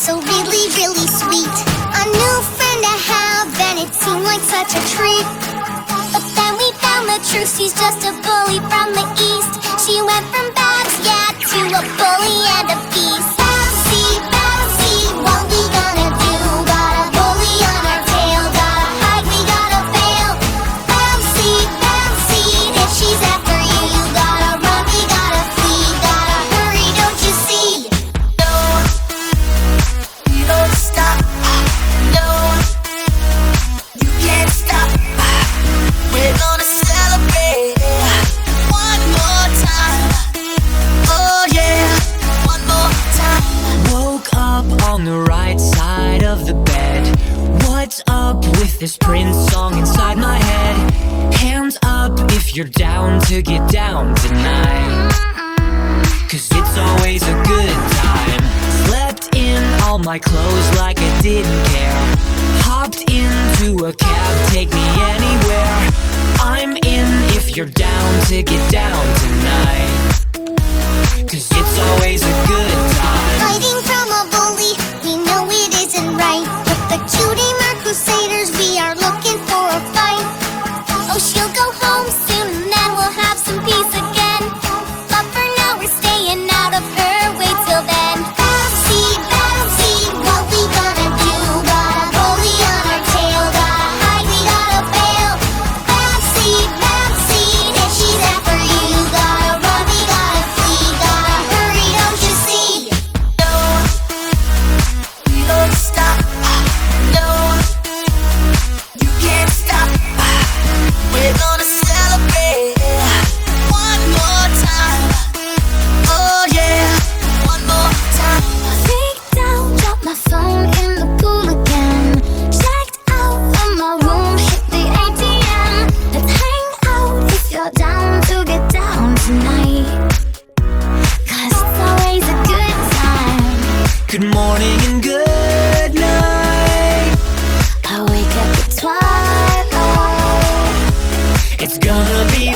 so really, really sweet. A new friend to have, and it seemed like such a treat. But then we found the truth, she's just a bully from the east. She went from Babs, yeah, to a bully and a beast. Babsy, Babsy, what we gonna do? Got a bully on our tail, gotta hide, we gotta bail. Babsy, Babsy, if she's after you, you gotta run, we gotta flee, gotta hurry, don't you see? No, we don't stop. No, you can't stop. We're gonna celebrate one more time. Oh yeah, one more time. Woke up on the right side of the bed. What's up with this Prince song inside my head? Hands up if you're down to get down tonight, 'cause it's always a good time. Slept in all my clothes like I didn't care. Hopped into a cab, take me anywhere. I'm in if you're down to get down tonight, 'cause it's always a good time. Hiding from a bully, we know it isn't right. But the cutie mark crusaders, we are looking for a fight. Oh, she'll go home soon and then we'll have some peace again. But for now we're staying out of her way till then. Babsy, Babsy, what we gonna do? Got a bully on our tail, gotta hide, we gotta bail. Babsy, Babsy, if she's after you, gotta run, we gotta flee, gotta hurry, don't you see? No, we don't stop. No, you can't stop. We're gonna celebrate one more time. Oh yeah, one more time. Freaked out, dropped my phone in the pool again. Checked out of my room, hit the ATM. Let's hang out if you're down to get down tonight, 'cause it's always a good time. Good morning and good night. I wake up at twilight. It's gonna be